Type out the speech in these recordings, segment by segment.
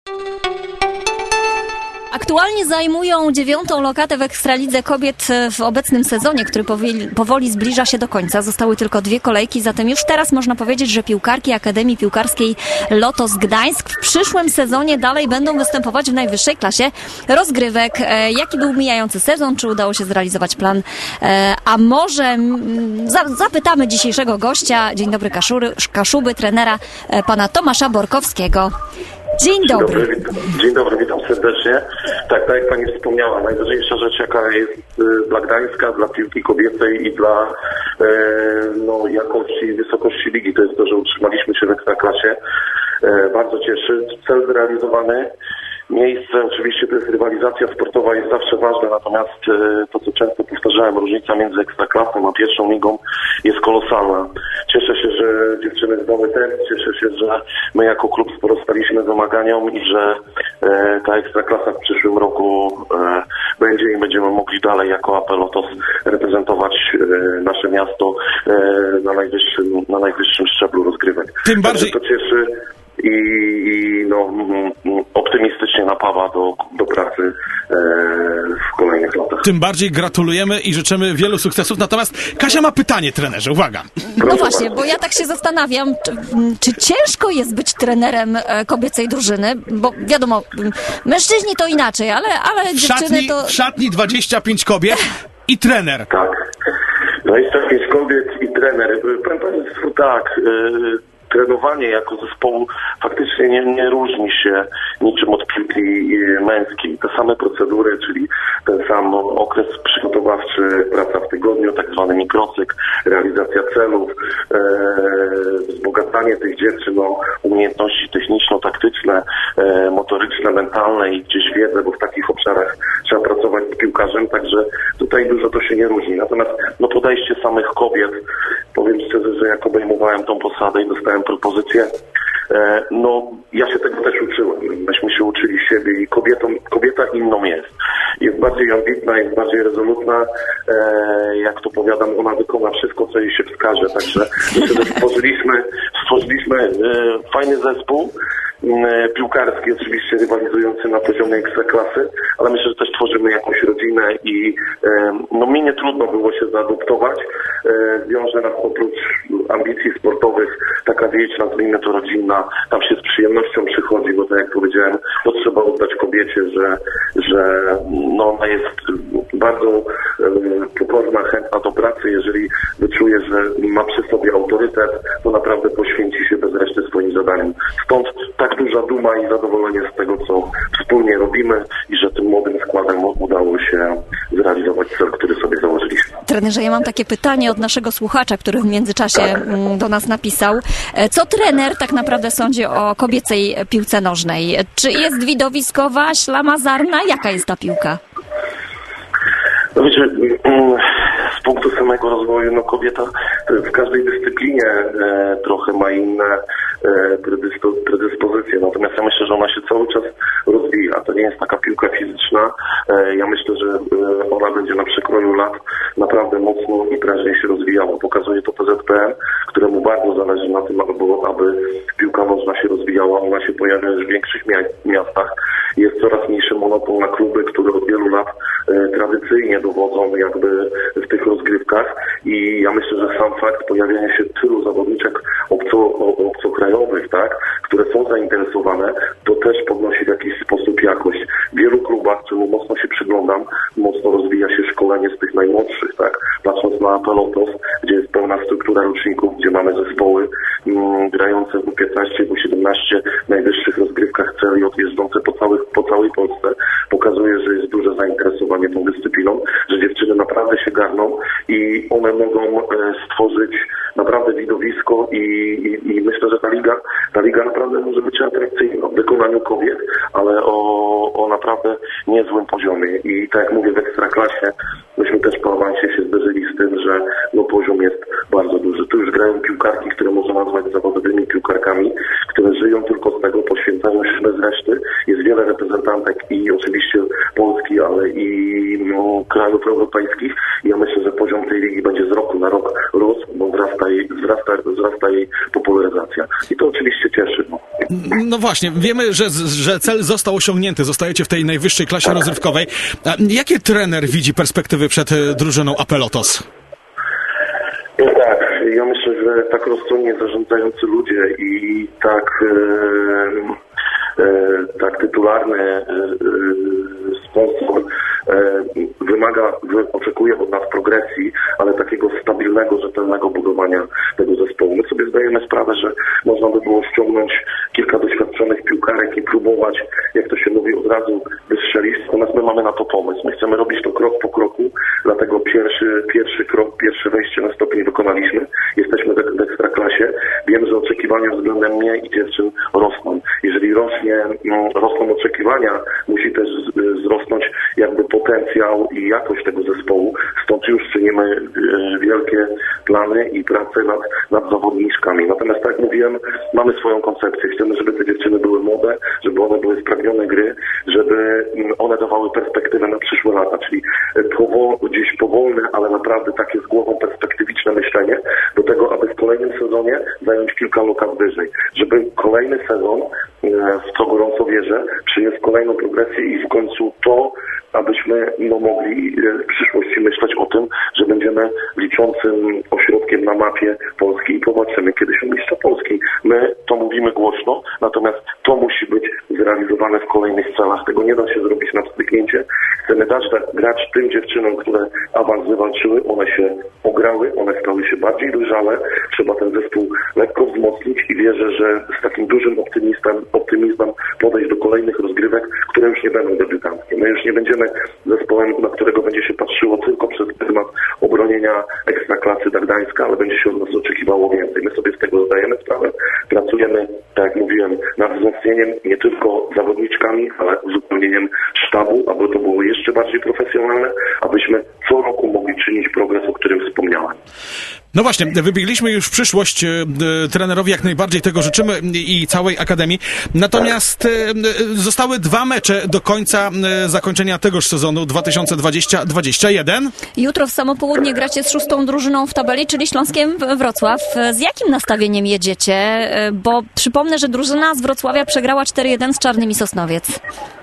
Aktualnie zajmują 9. lokatę w Ekstralidze kobiet w obecnym sezonie, który powoli zbliża się do końca. Zostały tylko 2 kolejki, zatem już teraz można powiedzieć, że piłkarki Akademii Piłkarskiej Lotos Gdańsk w przyszłym sezonie dalej będą występować w najwyższej klasie rozgrywek. Jaki był mijający sezon? Czy udało się zrealizować plan? A może zapytamy dzisiejszego gościa, dzień dobry Kaszuby, trenera pana Tomasza Borkowskiego. Dzień dobry. Dzień dobry, witam serdecznie. Tak jak pani wspomniała, najważniejsza rzecz, jaka jest dla Gdańska, dla piłki kobiecej i dla jakości i wysokości ligi, to jest to, że utrzymaliśmy się w Ekstraklasie. Bardzo cieszy. Cel zrealizowany. Miejsce, oczywiście to jest rywalizacja sportowa, jest zawsze ważna, natomiast to, co często powtarzałem, różnica między Ekstraklasą a pierwszą ligą jest kolosalna. Cieszę się, że dziewczyny zdały test, cieszę się, że my jako klub sprostaliśmy wymaganiom i że ta Ekstraklasa w przyszłym roku będzie i będziemy mogli dalej jako AP Lotos reprezentować nasze miasto na najwyższym szczeblu rozgrywek. Tym bardziej... To cieszy i optymistycznie napawa do pracy w kolejnych latach. Tym bardziej gratulujemy i życzymy wielu sukcesów. Natomiast Kasia ma pytanie, trenerze. Uwaga. No właśnie, bo ja tak się zastanawiam, czy ciężko jest być trenerem kobiecej drużyny, bo wiadomo, mężczyźni to inaczej, ale dziewczyny to... W szatni 25 kobiet i trener. Tak, 25 kobiet i trener. Powiem Państwu tak, trenowanie jako zespołu faktycznie nie różni się niczym od piłki męskiej. Te same procedury, czyli ten sam okres przygotowawczy, praca w tygodniu, tak zwany mikrocykl, realizacja celów, wzbogacanie tych dziewczyn o umiejętności techniczno-taktyczne, motoryczne, mentalne i gdzieś wiedzę, bo w takich obszarach trzeba pracować z piłkarzem, także tutaj dużo to się nie różni. Natomiast podejście samych kobiet, powiem szczerze, że jak obejmowałem tą posadę i dostałem propozycję, ja się tego też uczyłem. Myśmy się uczyli siebie i kobieta inną jest. Jest bardziej ambitna, jest bardziej rezolutna. Jak to powiadam, ona wykona wszystko, co jej się wskaże. Także myślę, że stworzyliśmy fajny zespół, piłkarski oczywiście rywalizujący na poziomie ekstraklasy, ale myślę, że też tworzymy jakąś rodzinę i mi nie trudno było się zaadoptować. Wiąże nas oprócz ambicji sportowych taka wieś, nazwijmy to rodzinna, tam się z przyjemnością przychodzi, bo tak jak powiedziałem, to trzeba oddać kobiecie, że ona jest bardzo pokorna, chętna do pracy. Jeżeli wyczuje, że ma przy sobie autorytet, to naprawdę poświęci się bez reszty swoim zadaniem. Stąd tak duża duma i zadowolenie z tego, co wspólnie robimy i że tym młodym składem udało się zrealizować cel, który sobie założyliśmy. Trenerze, ja mam takie pytanie od naszego słuchacza, który w międzyczasie do nas napisał. Co trener tak naprawdę sądzi o kobiecej piłce nożnej? Czy jest widowiskowa, ślamazarna? Jaka jest ta piłka? No wiecie, z punktu samego rozwoju, kobieta w każdej dyscyplinie trochę ma inne predyspozycje, natomiast ja myślę, że ona się cały czas rozwija. To nie jest taka piłka fizyczna. Ja myślę, że ona będzie na przekroju lat naprawdę mocno i prężnie się rozwijała. Pokazuje to PZPN, któremu bardzo zależy na tym, aby piłka nożna się rozwijała. Ona się pojawia już w większych miastach. Jest coraz mniejszy monopol na kluby, które od wielu lat tradycyjnie dowodzą jakby w tych rozgrywkach i ja myślę, że sam fakt pojawienia się tylu zawodniczek obcokrajowych, tak, które są zainteresowane, to też podnosi w jakiś sposób jakość. W wielu klubach, czemu mocno się przyglądam, mocno rozwija się szkolenie z tych najmłodszych, tak, patrząc na AP Lotos, gdzie jest pełna struktura roczników, gdzie mamy zespoły grające w U15, U17 w najwyższych rozgrywkach CLJ, jeżdżące po całej Polsce, pokazuje, że jest duże zainteresowanie tą dyscypliną, że dziewczyny naprawdę się garną i one mogą stworzyć naprawdę widowisko i myślę, że ta liga naprawdę może być atrakcyjna w wykonaniu kobiet, ale o naprawdę niezłym poziomie. I tak jak mówię, w Ekstraklasie myśmy też po awansie się zderzyli z tym, że poziom jest bardzo duży. Tu już grają piłkarki, które można nazwać zawodowymi piłkarkami, które żyją tylko z tego, poświęcają się bez reszty. Jest wiele reprezentantek i oczywiście Polski, ale i krajów europejskich. I ja myślę, że poziom tej ligi będzie z roku na rok rósł, bo wzrasta jej popularyzacja. I to oczywiście cieszy. No właśnie, wiemy, że cel został osiągnięty. Zostajecie w tej najwyższej klasie rozrywkowej. A jakie trener widzi perspektywy przed drużyną Apelotos? No tak, ja myślę, że tak rozsądnie zarządzający ludzie i tak tytularny sponsor oczekuje od nas progresji, ale takiego stabilnego, rzetelnego budowania tego zespołu. My sobie zdajemy sprawę, że można by było ściągnąć kilka doświadczonych piłkarek i próbować, jak to się mówi, od razu wystrzelić, natomiast my mamy na to pomysł. My chcemy robić to krok po kroku, dlatego pierwszy krok, pierwsze wejście na stopień wykonaliśmy. Jesteśmy w ekstraklasie. Wiem, że oczekiwania względem mnie i dziewczyn rosną. Jeżeli rosną oczekiwania, musi też wzrosnąć jakby potencjał i jakość tego zespołu. Stąd już czynimy wielkie plany i pracę nad zawodniczkami. Natomiast tak jak mówiłem, mamy swoją koncepcję. Chcemy, żeby te dziewczyny były młode, żeby one były spragnione gry, żeby one dawały perspektywę na przyszłe lata, czyli gdzieś powolne, ale naprawdę takie z głową perspektywiczne myślenie do tego, aby w kolejnym sezonie zająć kilka lokat wyżej. Żeby kolejny sezon, w co gorąco wierzę, przyniósł kolejną progresję i w końcu to, abyśmy mogli w przyszłości myśleć o tym, że będziemy liczącym ośrodkiem na mapie Polski i powalczymy kiedyś o mistrza Polski. My to mówimy głośno, natomiast to musi być zrealizowane w kolejnych celach. Tego nie da się zrobić na wstyknięcie. Chcemy grać tym dziewczynom, które awans wywalczyły, one się ograły, one stały się bardziej dojrzałe. Trzeba ten zespół lekko wzmocnić i wierzę, że z takim dużym optymizmem podejść do kolejnych rozgrywek, które już nie będą debiutanckie. My już nie będziemy zespołem, na którego będzie się patrzyło tylko przez pryzmat obronienia ekstraklasy Gdańska, ale będzie się od nas oczekiwało więcej. My sobie z tego zdajemy sprawę. Pracujemy, tak jak mówiłem, nad wzmocnieniem nie tylko zawodniczkami, ale uzupełnieniem sztabu, aby to było jeszcze bardziej profesjonalne, abyśmy co roku mogli czynić progres, o którym wspomniałem. No właśnie, wybiegliśmy już w przyszłość. Trenerowi jak najbardziej tego życzymy i całej Akademii. Natomiast zostały 2 mecze do końca zakończenia tegoż sezonu 2020-2021. Jutro w samo południe gracie z 6. drużyną w tabeli, czyli Śląskiem Wrocław. Z jakim nastawieniem jedziecie? Bo przypomnę, że drużyna z Wrocławia przegrała 4-1 z Czarnymi Sosnowiec.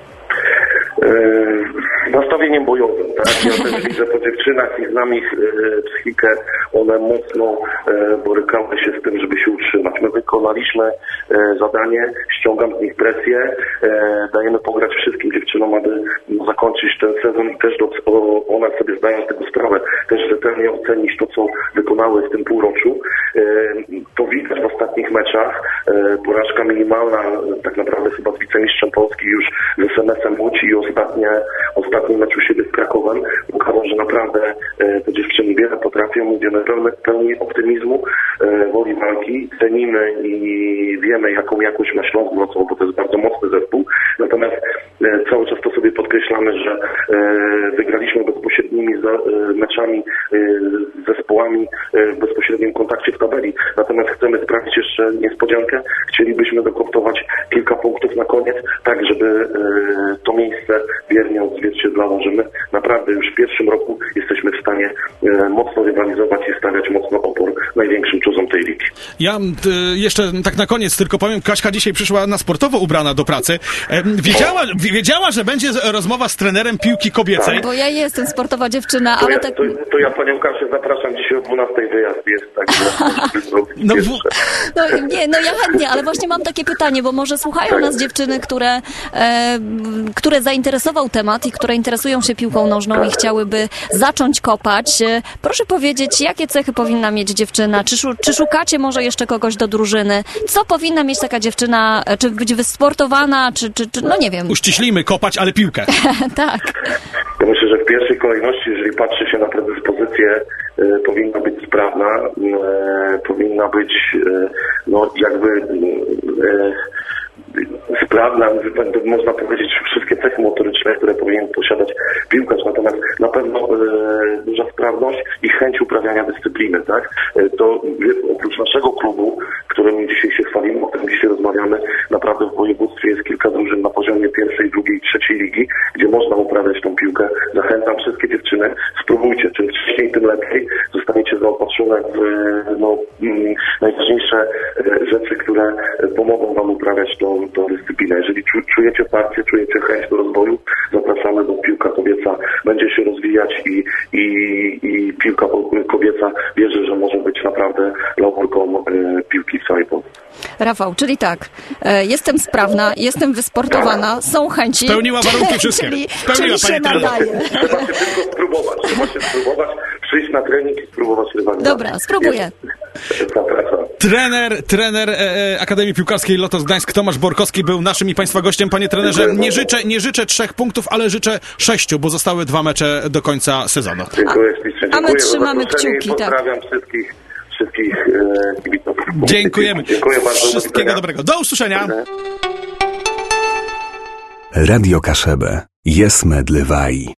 Nastawieniem bojowym, tak? Ja też widzę po dziewczynach i znam ich psychikę, one mocno borykały się z tym, żeby się utrzymać. My wykonaliśmy zadanie, ściągam z nich presję, dajemy pograć wszystkim dziewczynom, aby zakończyć ten sezon i też one sobie zdają z tego sprawę, też rzetelnie ocenić to, co wykonały w tym półroczu. To widać w ostatnich meczach. Porażka minimalna, tak naprawdę chyba z wicemistrzem Polski już z SMS-em Łódź i ostatni mecz u siebie z Krakowem pokazał, że naprawdę te dziewczyny wiele potrafią, będziemy pełni optymizmu, woli walki, cenimy i wiemy, jaką jakość ma Śląsk Wrocław, bo to jest bardzo mocny zespół. Natomiast cały czas to sobie podkreślamy, że wygraliśmy bezpośrednimi meczami z zespołami w bezpośrednim kontakcie w tabeli. Natomiast chcemy sprawdzić jeszcze niespodziankę. Chcielibyśmy dokoptować kilka punktów na koniec, tak żeby to miejsce wiernie odzwierciedlało, że my naprawdę już w pierwszym roku jesteśmy w stanie mocno rywalizować i stawiać mocno opór największym czuzom tej ligi. Ja jeszcze tak na koniec tylko powiem, Kaśka dzisiaj przyszła na sportowo ubrana do pracy. Wiedziała, że będzie rozmowa z trenerem piłki kobiecej. Tak. Bo ja jestem sportowa dziewczyna, ale tak... To ja panią Kasię zapraszam dzisiaj o 12 wyjazd jest, tak. Ja chętnie, ale właśnie mam takie pytanie, bo może słuchają nas dziewczyny, które zainteresował temat i które interesują się piłką nożną i chciałyby zacząć kopać. Proszę powiedzieć, jakie cechy powinna mieć dziewczyna? Czy szukacie może jeszcze kogoś do drużyny? Co powinna mieć taka dziewczyna? Czy być wysportowana? Czy no nie wiem. Uściślimy, kopać, ale piłkę. Tak. Ja myślę, że w pierwszej kolejności, jeżeli patrzy się na predyspozycję, powinna być sprawna, powinna być sprawna, można powiedzieć, wszystkie cechy motoryczne, które powinien posiadać piłkarz, natomiast na pewno duża sprawność i chęć uprawiania dyscypliny, tak? To oprócz naszego klubu, którym dzisiaj się chwalimy, o którym dzisiaj rozmawiamy, naprawdę w województwie jest kilka drużyn na poziomie 1., 2. i 3. ligi, gdzie można uprawiać tą piłkę. Zachęcam wszystkie dziewczyny, spróbujcie, czym wcześniej, tym lepiej. Zostaniecie zaopatrzone w najważniejsze rzeczy, które które pomogą Wam uprawiać tą dyscyplinę. Jeżeli czujecie parcie, czujecie chęć do rozwoju, zapraszamy, bo piłka kobieca będzie się rozwijać i piłka kobieca wierzę, że może być naprawdę laurką piłki w całej Polsce. Rafał, czyli tak, jestem sprawna, jestem wysportowana, są chęci. Spełniła warunki wszystkie. Czyli się nadaje. Trzeba się tylko spróbować, przyjść na trening i spróbować rywalizować. Dobra, spróbuję. Trener Akademii Piłkarskiej Lotos Gdańsk Tomasz Borkowski był naszym i Państwa gościem. Panie trenerze, nie życzę 3 punktów, ale życzę 6, bo zostały 2 mecze do końca sezonu. Dziękuję ślicznie. A my trzymamy kciuki. Pozdrawiam wszystkich kibiców. Dziękujemy. Dziękuję bardzo. Wszystkiego dobrego. Do usłyszenia. Radio Kaszebę. Jest medlewaj.